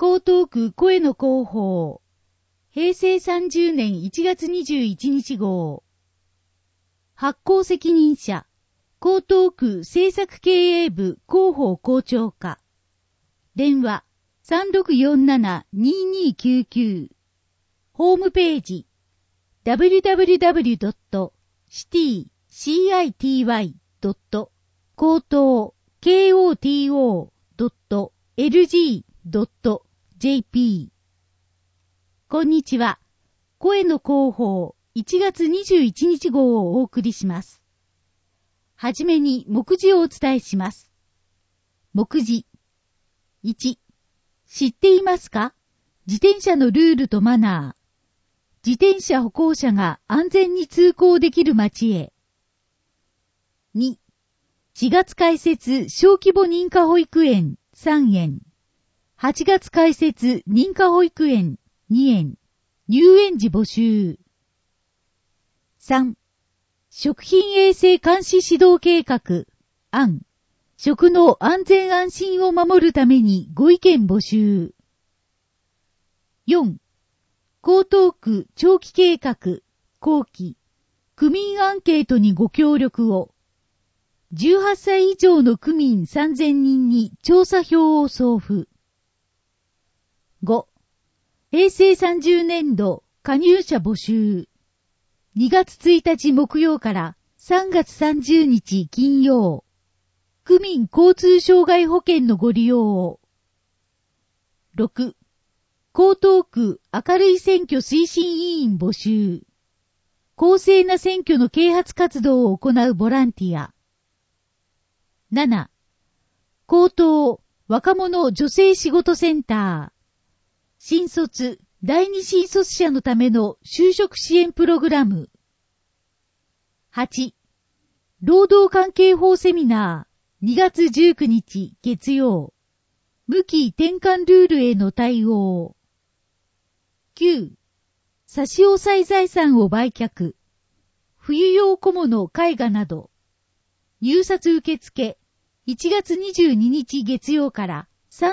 江東区声の広報。平成30年1月21日号。発行責任者。江東区政策経営部広報校長課。電話 3647-2299。ホームページ www.city-koto.lg.jp。 こんにちは。声の広報1月21日号をお送りします。はじめに目次をお伝えします。目次。1、知っていますか？自転車のルールとマナー。自転車歩行者が安全に通行できる街へ。2、4月開設小規模認可保育園3園。8月開設認可保育園2園。入園時募集。3、食品衛生監視指導計画案。食の安全安心を守るためにご意見募集。4、江東区長期計画後期区民アンケートにご協力を。18歳以上の区民3000人に調査票を送付。5、平成30年度加入者募集。2月1日木曜から3月30日金曜。区民交通障害保険のご利用を。6、江東区明るい選挙推進委員募集。公正な選挙の啓発活動を行うボランティア。7、江東若者女性仕事センター。新卒、第二新卒者のための就職支援プログラム。8、労働関係法セミナー2月19日月曜。無期転換ルールへの対応。9、差し押さえ財産を売却。冬用小物絵画など。入札受付1月22日月曜から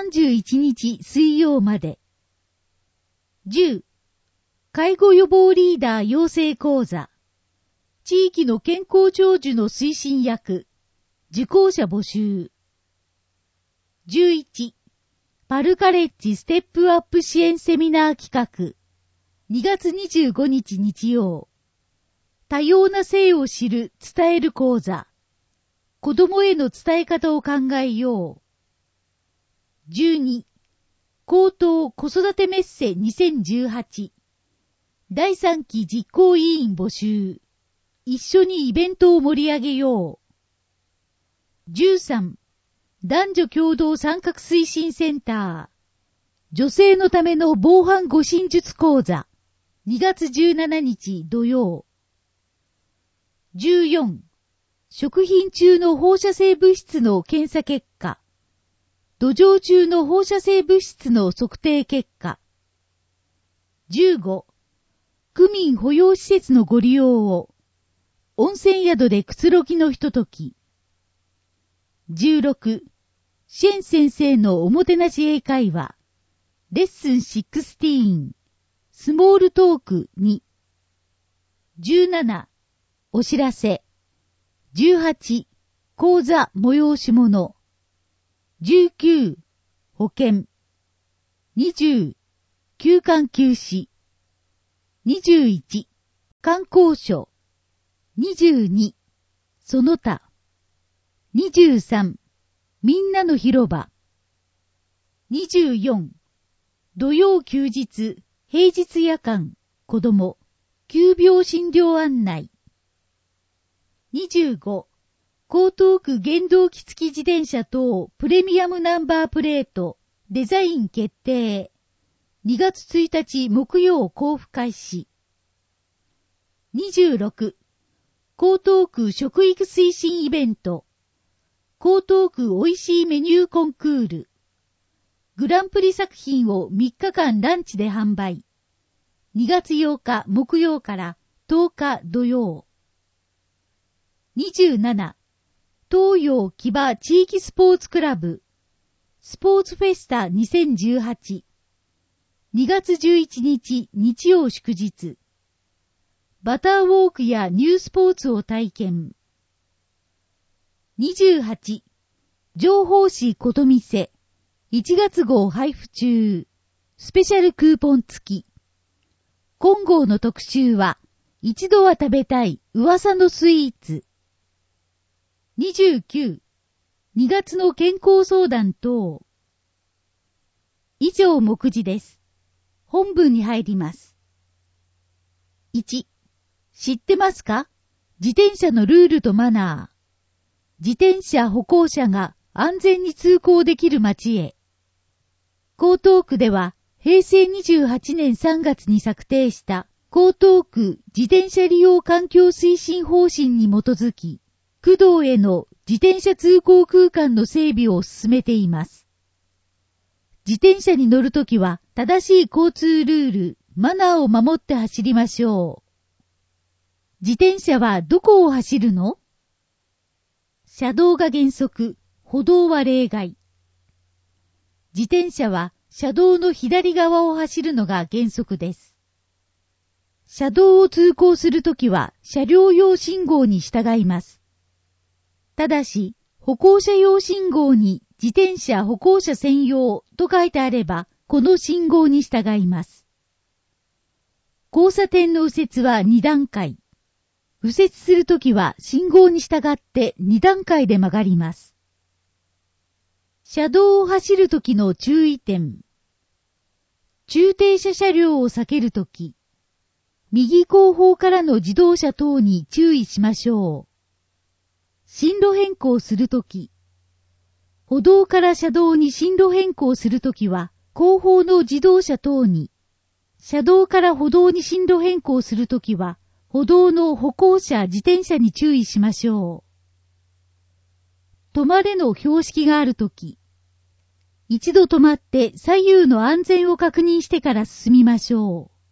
31日水曜まで。10、介護予防リーダー養成講座。地域の健康長寿の推進役。受講者募集。11、パルカレッジステップアップ支援セミナー企画。2月25日日曜。多様な性を知る伝える講座。子供への伝え方を考えよう。12、江東子育てメッセ2018。第3期実行委員募集。一緒にイベントを盛り上げよう。13、男女共同参画推進センター。女性のための防犯護身術講座。2月17日土曜。14、食品中の放射性物質の検査結果。土壌中の放射性物質の測定結果。15、区民保養施設のご利用を。温泉宿でくつろぎのひととき。16、シェン先生のおもてなし英会話。レッスン16、スモールトーク2。17、お知らせ。18、講座催し物。19、保険。20、休館休止。21、観光所。22、その他。23、みんなの広場。24、土曜休日、平日夜間、子供、急病診療案内。25、江東区原動機付き自転車等プレミアムナンバープレートデザイン決定。2月1日木曜交付開始。26、江東区食育推進イベント。江東区おいしいメニューコンクール。グランプリ作品を3日間ランチで販売。2月8日木曜から10日土曜。27、東洋木場地域スポーツクラブ。スポーツフェスタ2018。 2月11日日曜祝日。バターウォークやニュースポーツを体験。28、情報誌ことみせ、1月号配布中、スペシャルクーポン付き。今号の特集は、一度は食べたい噂のスイーツ。29、2月の健康相談等。以上目次です。本文に入ります。1、知ってますか？自転車のルールとマナー。自転車歩行者が安全に通行できる街へ。江東区では平成28年3月に策定した江東区自転車利用環境推進方針に基づき、区道への自転車通行空間の整備を進めています。自転車に乗るときは正しい交通ルール、マナーを守って走りましょう。自転車はどこを走るの？車道が原則、歩道は例外。自転車は車道の左側を走るのが原則です。車道を通行するときは車両用信号に従います。ただし、歩行者用信号に自転車歩行者専用と書いてあれば、この信号に従います。交差点の右折は2段階。右折するときは信号に従って2段階で曲がります。車道を走るときの注意点。駐停車車両を避けるとき、右後方からの自動車等に注意しましょう。進路変更するとき、歩道から車道に進路変更するときは、後方の自動車等に、車道から歩道に進路変更するときは、歩道の歩行者、自転車に注意しましょう。止まれの標識があるとき、一度止まって左右の安全を確認してから進みましょう。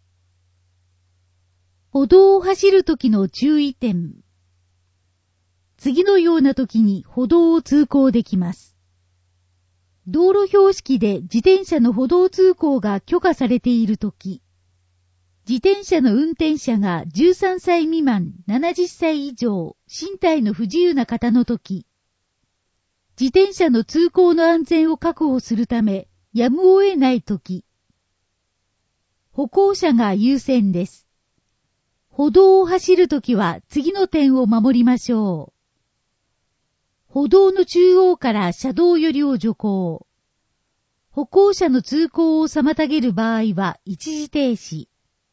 歩道を走るときの注意点。次のようなときに歩道を通行できます。道路標識で自転車の歩道通行が許可されているとき、自転車の運転者が13歳未満、70歳以上、身体の不自由な方のとき、自転車の通行の安全を確保するため、やむを得ないとき、歩行者が優先です。歩道を走るときは次の点を守りましょう。歩道の中央から車道寄りを徐行。歩行者の通行を妨げる場合は一時停止。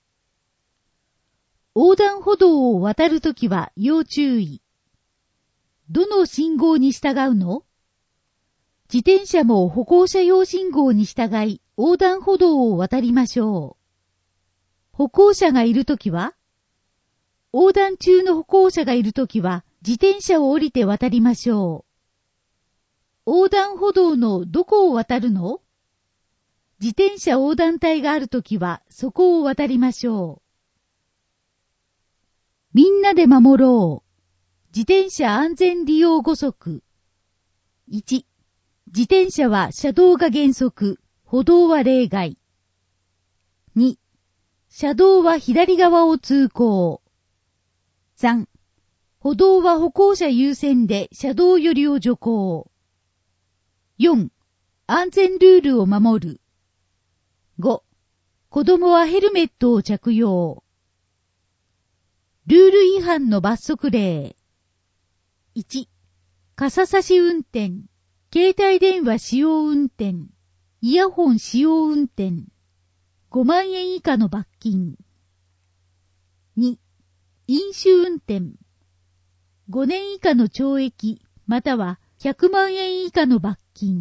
横断歩道を渡るときは要注意。どの信号に従うの？自転車も歩行者用信号に従い横断歩道を渡りましょう。歩行者がいるときは？横断中の歩行者がいるときは自転車を降りて渡りましょう。横断歩道のどこを渡るの？自転車横断帯があるときはそこを渡りましょう。みんなで守ろう。自転車安全利用5則。1、自転車は車道が原則、歩道は例外。2、車道は左側を通行。3、歩道は歩行者優先で車道寄りを徐行。4、安全ルールを守る。5、子供はヘルメットを着用。ルール違反の罰則例。1、傘差し運転、携帯電話使用運転、イヤホン使用運転、5万円以下の罰金。2、飲酒運転、5年以下の懲役、または100万円以下の罰金。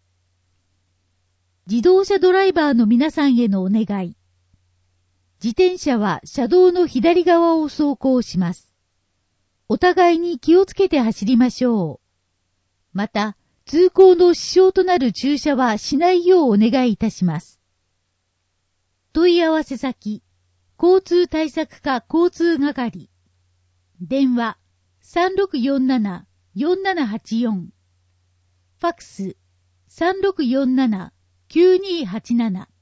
自動車ドライバーの皆さんへのお願い。自転車は車道の左側を走行します。お互いに気をつけて走りましょう。また、通行の支障となる駐車はしないようお願いいたします。問い合わせ先、交通対策課交通係。電話、3647-4784。ファクス、3647-9287。